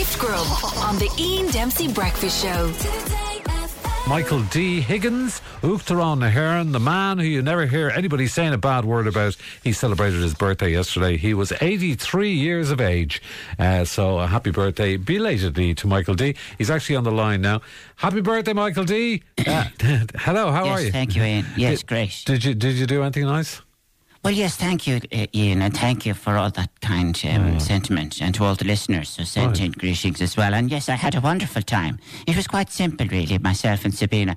Gift Grub on the Ian Dempsey Breakfast Show. Michael D. Higgins, Uachtarán na HÉireann, the man who you never hear anybody saying a bad word about. He celebrated his birthday yesterday. He was 83 years of age. So a happy birthday belatedly to Michael D. He's actually on the line now. Happy birthday, Michael D. Hello, how are you? Yes, thank you, Ian. Yes, great. Did you do anything nice? Well, yes, thank you, Ian, and thank you for all that kind sentiment, and to all the listeners who sent in greetings as well. And yes, I had a wonderful time. It was quite simple, really, myself and Sabina.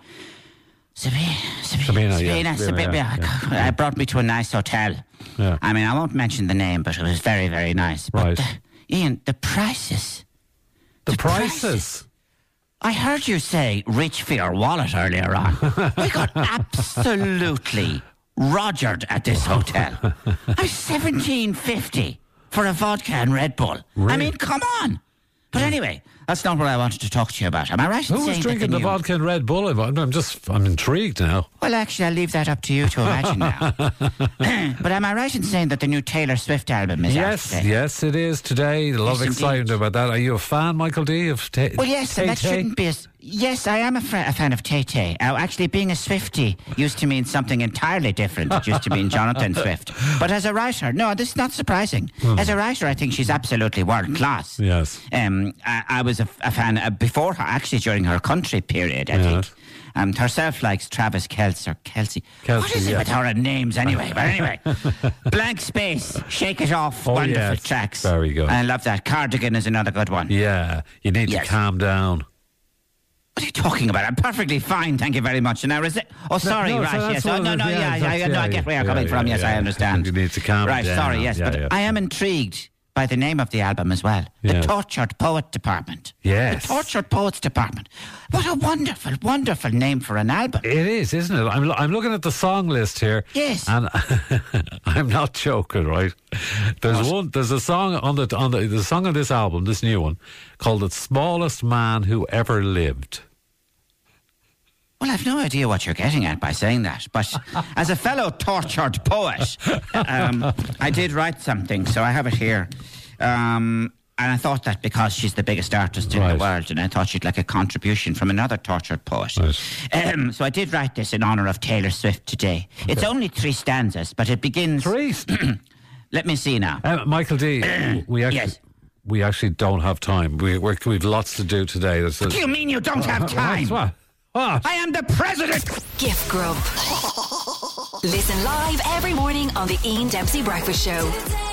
Sabina, brought me to a nice hotel. Yeah. I mean, I won't mention the name, but it was very, very nice. Right. But, Ian, the prices. The prices? I heard you say reach for your wallet earlier on. We got absolutely rogered at this hotel. I'm $17.50 for a vodka and Red Bull. Really? I mean, come on. But anyway, that's not what I wanted to talk to you about. Am I right in Who saying was drinking the vodka and Red Bull? I'm intrigued now. Well, actually, I'll leave that up to you to imagine now. But am I right in saying that the new Taylor Swift album is out today? Yes, it is today. A lot of excitement about that. Are you a fan, Michael D, of Well, yes, and that shouldn't be Yes, I am a fan of Tay-Tay. Actually, being a Swiftie used to mean something entirely different. It used to mean Jonathan Swift. But as a writer, no, this is not surprising. As a writer, I think she's absolutely world class. Yes. I was a fan before her, actually during her country period, I think. Herself likes Travis Kelce or Kelsey. What is it with her and names anyway? But anyway, Blank Space, Shake It Off, wonderful tracks. Very good. I love that. Cardigan is another good one. Yeah, you need to calm down. What are you talking about? I'm perfectly fine, thank you very much. And I sorry, no, right, so yes. I get where you're coming from, yes, I understand. You need to calm down. Right, sorry, yes, but I am intrigued by the name of the album as well. The Tortured Poet Department. Yes. The Tortured Poets Department. What a wonderful, wonderful name for an album. It is, isn't it? I'm looking at the song list here. Yes. And I'm not joking, right? There's a song on the song on this album, this new one, called The Smallest Man Who Ever Lived. Well, I've no idea what you're getting at by saying that, but as a fellow tortured poet, I did write something, so I have it here. And I thought that because she's the biggest artist in the world, and I thought she'd like a contribution from another tortured poet. Right. So I did write this in honour of Taylor Swift today. Okay. It's only 3 stanzas, but it begins... 3? Let me see now. Michael D, we actually don't have time. We've lots to do today. What do you mean you don't have time? What? I am the president! Gift Grub. Listen live every morning on the Ian Dempsey Breakfast Show.